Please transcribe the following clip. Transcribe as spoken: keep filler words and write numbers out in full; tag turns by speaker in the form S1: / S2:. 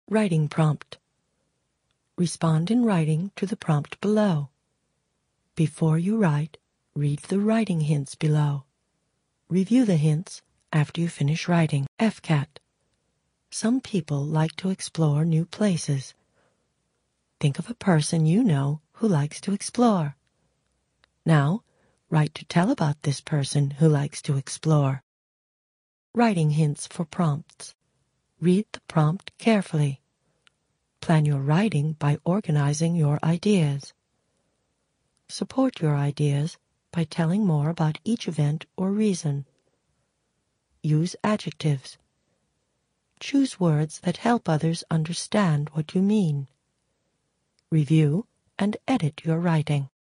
S1: Writing prompt. Respond in writing to the prompt below. Before you write, read the writing hints below. Review the hints after you finish writing. F CAT. Some people like to explore new places. Think of a person you know who likes to explore. Now, write to tell about this person who likes to explore. Writing hints for prompts. Read the prompt carefully. Plan your writing by organizing your ideas. Support your ideas by telling more about each event or reason. Use adjectives. Choose words that help others understand what you mean. Review and edit your writing.